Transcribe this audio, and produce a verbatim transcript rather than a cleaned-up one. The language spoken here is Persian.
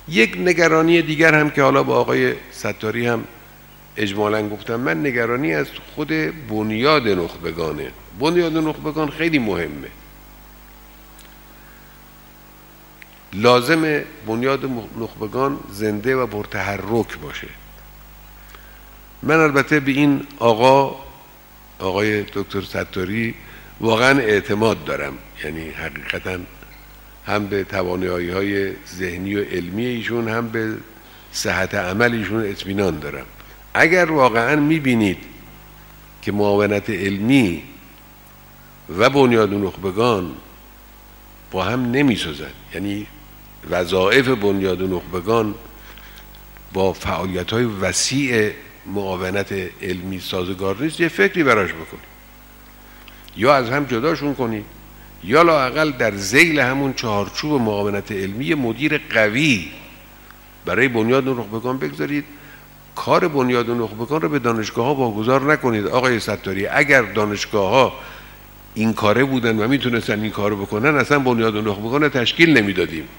یک نگرانی دیگر هم که حالا با آقای ستاری هم اجمالاً گفتم، من نگرانی از خود بنیاد نخبگانه. بنیاد نخبگان خیلی مهمه. لازم بنیاد نخبگان زنده و پرتحرک باشه. من البته به این آقا آقای دکتر ستاری واقعا اعتماد دارم، یعنی حقیقتا هم به توانایی‌های ذهنی و علمی ایشون هم به صحت عمل ایشون اطمینان دارم. اگر واقعا میبینید که معاونت علمی و بنیاد نخبگان با هم نمیسازن، یعنی وظایف بنیاد نخبگان با فعالیت‌های وسیع معاونت علمی سازگار نیست، یه فکری براش بکنید، یا از هم جداشون کنید، یا لااقل در ذیل همون چهارچوب معاونت علمی مدیر قوی برای بنیاد نخبگان بگذارید. کار بنیاد نخبگان رو به دانشگاه ها واگذار نکنید. آقای ستاری، اگر دانشگاه ها این کاره بودن و میتونستن این کارو بکنن، اصلا بنیاد نخبگان رو تشکیل نمیدادیم.